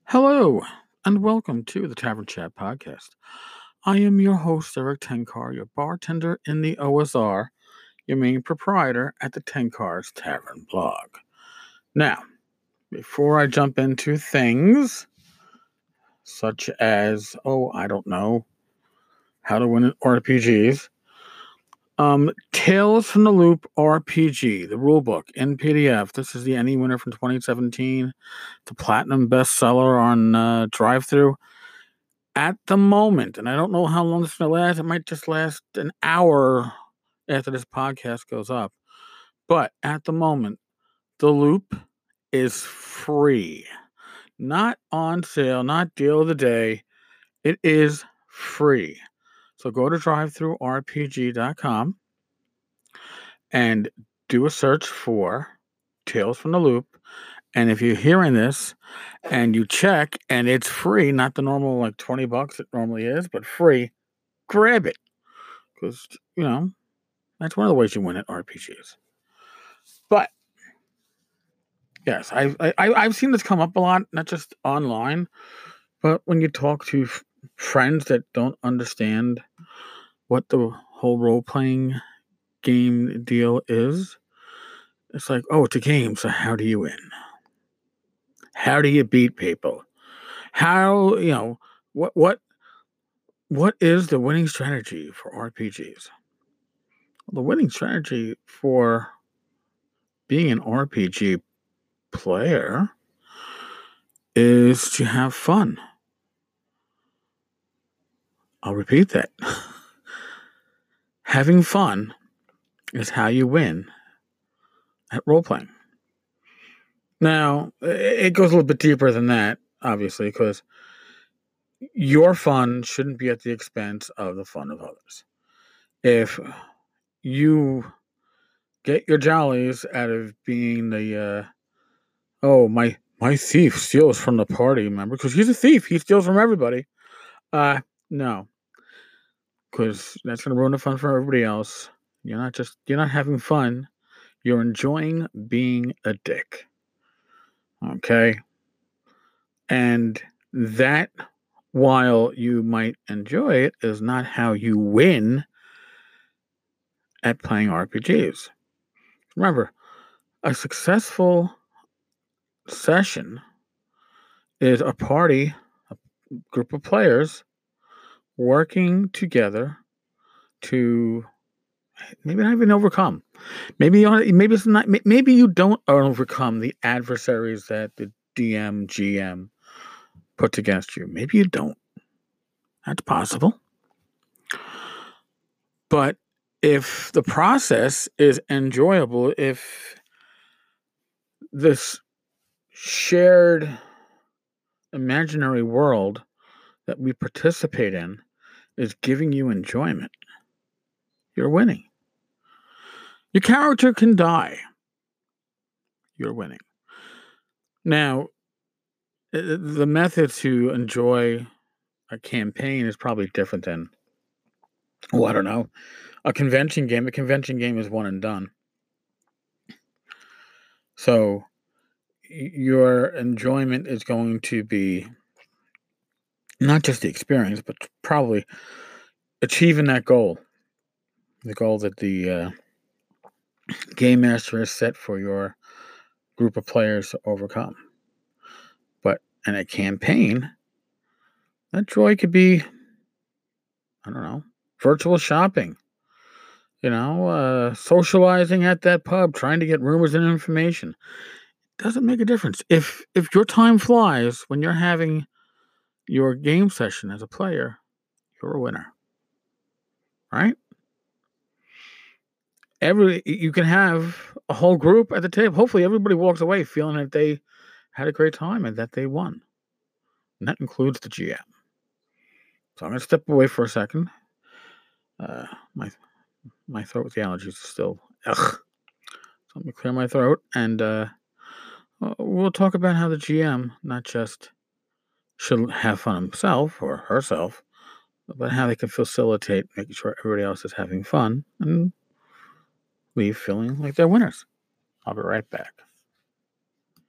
Hello, and welcome to the Tavern Chat Podcast. I am your host, Eric Tenkar, your bartender in the OSR, your main proprietor at the Tenkar's Tavern blog. Now, before I jump into things such as, I don't know, how to win at RPGs, Tales from the Loop RPG, the rulebook in PDF. This is the Any winner from 2017, the platinum bestseller on DriveThru. At the moment, and I don't know how long this is going to last, it might just last an hour after this podcast goes up. But at the moment, the loop is free. Not on sale, not deal of the day. It is free. So go to drivethrurpg.com and do a search for Tales from the Loop. And if you're hearing this and you check and it's free, not the normal like $20 it normally is, but free, grab it. Because, that's one of the ways you win at RPGs. But, yes, I've seen this come up a lot, not just online, but when you talk to friends that don't understand what the whole role-playing game deal is, it's like, it's a game, so how do you win? How do you beat people? How, what is the winning strategy for RPGs? Well, the winning strategy for being an RPG player is to have fun. I'll repeat that. Having fun is how you win at role-playing. Now, it goes a little bit deeper than that, obviously, because your fun shouldn't be at the expense of the fun of others. If you get your jollies out of being the, my thief steals from the party member, because he's a thief, he steals from everybody. No. Because that's going to ruin the fun for everybody else. You're not having fun. You're enjoying being a dick. Okay? And that, while you might enjoy it, is not how you win at playing RPGs. Remember, a successful session is a party, a group of players working together to maybe not even overcome. Maybe it's not. Maybe you don't overcome the adversaries that the DM, GM puts against you. Maybe you don't. That's possible. But if the process is enjoyable, if this shared imaginary world that we participate in is giving you enjoyment, you're winning. Your character can die. You're winning. Now, the method to enjoy a campaign is probably different than, I don't know, a convention game. A convention game is one and done. So your enjoyment is going to be not just the experience, but probably achieving that goal. The goal that the game master has set for your group of players to overcome. But in a campaign, that joy could be, I don't know, virtual shopping. Socializing at that pub, trying to get rumors and information. It doesn't make a difference. If your time flies when you're having your game session as a player, you're a winner. Right? You can have a whole group at the table. Hopefully everybody walks away feeling that they had a great time and that they won. And that includes the GM. So I'm going to step away for a second. My throat with the allergies is still ugh. So let me clear my throat, and we'll talk about how the GM not just should have fun himself or herself, but how they can facilitate making sure everybody else is having fun and leave feeling like they're winners. I'll be right back.